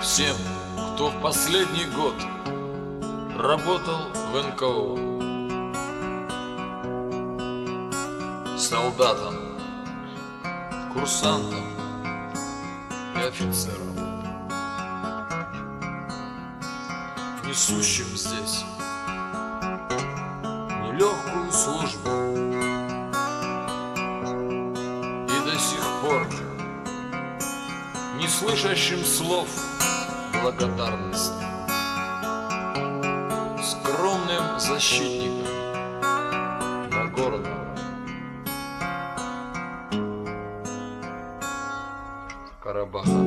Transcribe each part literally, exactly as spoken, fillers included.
всем, кто в последний год работал в эн ка о, солдатам, курсантам и офицерам, несущим здесь нелегкую службу и до сих пор не слышащим слов благодарности, скромным защитником Нагорного Карабаха.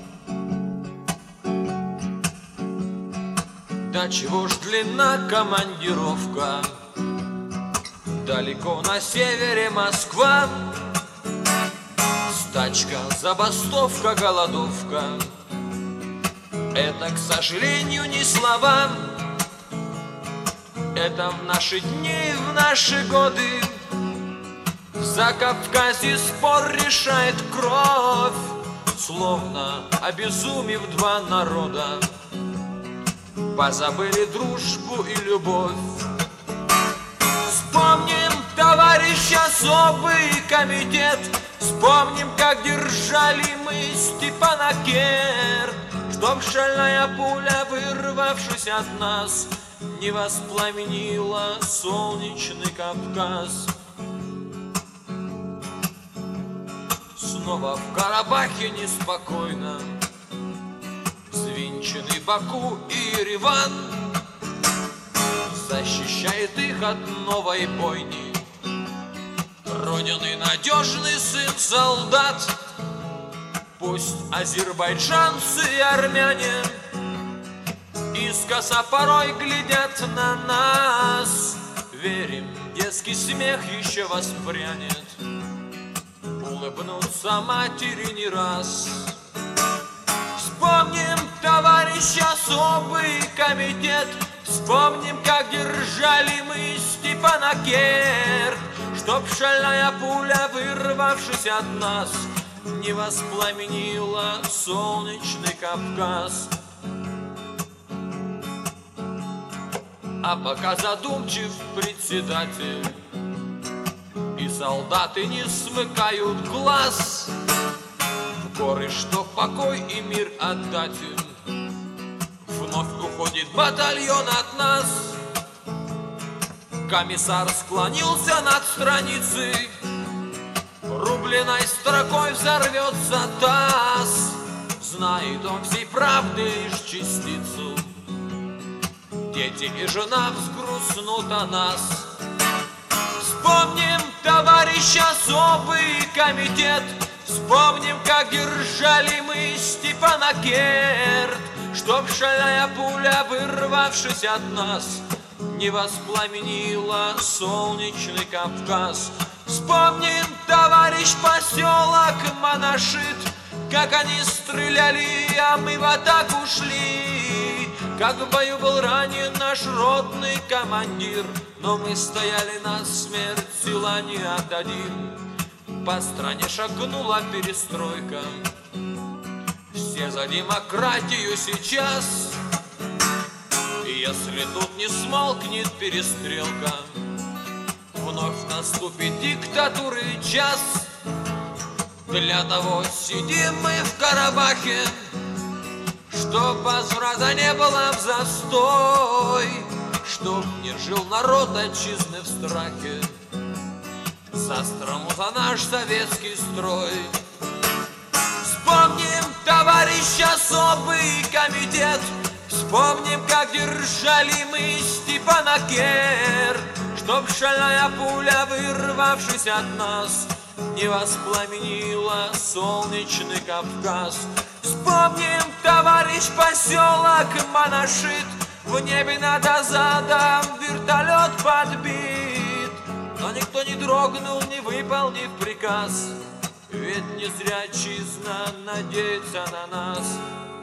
Да чего ж длинна командировка, далеко на севере Москва, стачка, забастовка, голодовка. Это, к сожалению, не слова. Это в наши дни, в наши годы. В Закавказье спор решает кровь, словно обезумев два народа позабыли дружбу и любовь. Вспомним, товарищ, особый комитет. Вспомним, как держали мы Степана Керт, чтоб шальная пуля, вырвавшись от нас, не воспламенила солнечный Кавказ. Снова в Карабахе неспокойно, взвинчены Баку и Ереван, защищает их от новой бойни Родины надежный сын солдат. Пусть азербайджанцы и армяне искоса порой глядят на нас, верим, детский смех еще воспрянет, улыбнутся матери не раз. Вспомним, товарищ, особый комитет. Вспомним, как держали мы Степана Керт, чтоб шальная пуля, вырвавшись от нас, не воспламенила солнечный Кавказ. А пока задумчив председатель и солдаты не смыкают глаз, в горы, что покой и мир отдать им, вновь уходит батальон от нас. Комиссар склонился над страницей, рубленой строкой взорвется таз. Знает он всей правды лишь частицу, дети и жена взгрустнут о нас. Вспомним, товарищ, особый комитет. Вспомним, как держали мы Степана Керт, чтоб шальная пуля, вырвавшись от нас, не воспламенила солнечный Кавказ. Вспомним, товарищ, поселок Монашит, как они стреляли, а мы в атаку шли, как в бою был ранен наш родный командир, но мы стояли на смерть, сила не отдадим. По стране шагнула перестройка, все за демократию сейчас. И если тут не смолкнет перестрелка, вновь наступит диктатуры час. Для того сидим мы в Карабахе, чтоб возврата не было в застой, чтоб не жил народ отчизны в страхе за страну, за наш советский строй. Вспомним, товарищ, особый комитет. Вспомним, как держали мы Степана Керт, чтоб шальная пуля, вырвавшись от нас, не воспламенила солнечный Кавказ. Вспомним, товарищ, поселок Монашит, в небе над Азадом вертолет подбит, но никто не дрогнул, не выполнив приказ, ведь не зря отчизна надеется на нас.